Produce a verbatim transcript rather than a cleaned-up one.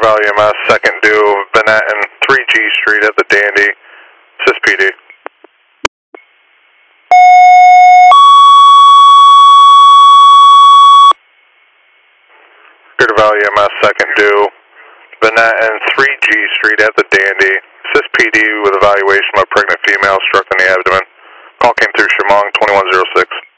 Valley E M S, second due, Vanette and three G Street at the Dandy, S I S P D. Greater Valley E M S, second due, Vanette and three G Street at the Dandy, S I S P D with evaluation of a pregnant female struck in the abdomen. Call came through Chemung twenty-one oh six.